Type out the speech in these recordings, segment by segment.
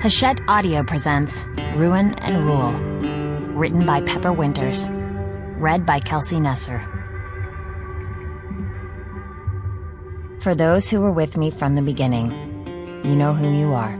Hachette Audio presents Ruin and Rule, written by Pepper Winters, read by Kelsey Nesser. For those who were with me from the beginning, you know who you are.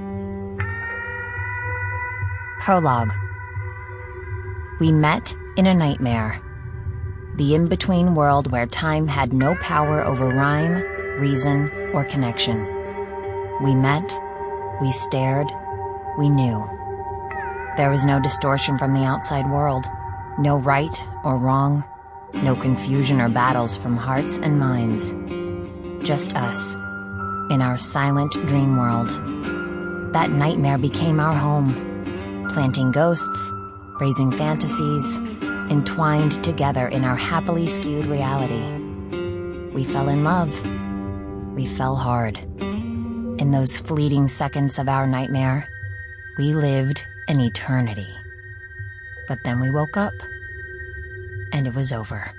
Prologue. We met in a nightmare, the in-between world where time had no power over rhyme, reason, or connection. We met, we stared, we knew. There was no distortion from the outside world, no right or wrong, no confusion or battles from hearts and minds. Just us, in our silent dream world. That nightmare became our home, planting ghosts, raising fantasies, entwined together in our happily skewed reality. We fell in love. We fell hard. In those fleeting seconds of our nightmare, we lived an eternity. But then we woke up, and it was over.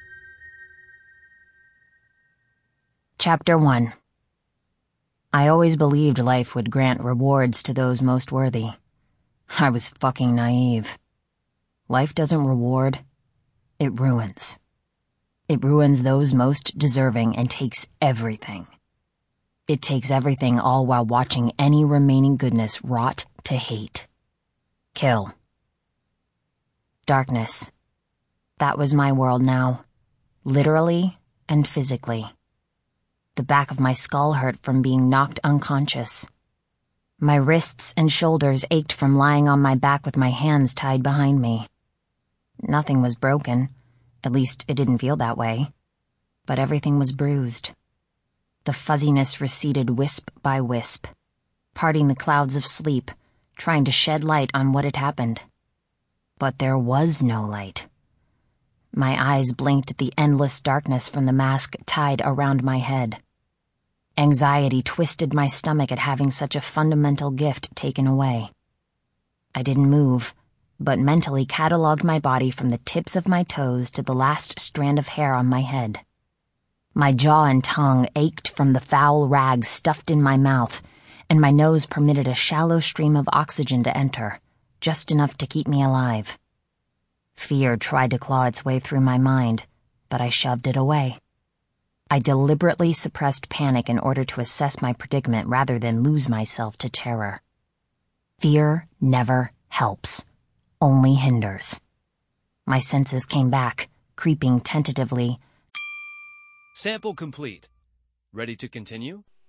Chapter 1. I always believed life would grant rewards to those most worthy. I was fucking naive. Life doesn't reward, it ruins. It ruins those most deserving and takes everything. It takes everything, all while watching any remaining goodness rot to hate. Kill. Darkness. That was my world now, literally and physically. The back of my skull hurt from being knocked unconscious. My wrists and shoulders ached from lying on my back with my hands tied behind me. Nothing was broken, at least it didn't feel that way, but everything was bruised. The fuzziness receded wisp by wisp, parting the clouds of sleep, trying to shed light on what had happened. But there was no light. My eyes blinked at the endless darkness from the mask tied around my head. Anxiety twisted my stomach at having such a fundamental gift taken away. I didn't move, but mentally cataloged my body from the tips of my toes to the last strand of hair on my head. My jaw and tongue ached from the foul rags stuffed in my mouth, and my nose permitted a shallow stream of oxygen to enter, just enough to keep me alive. Fear tried to claw its way through my mind, but I shoved it away. I deliberately suppressed panic in order to assess my predicament rather than lose myself to terror. Fear never helps, only hinders. My senses came back, creeping tentatively. Sample complete. Ready to continue?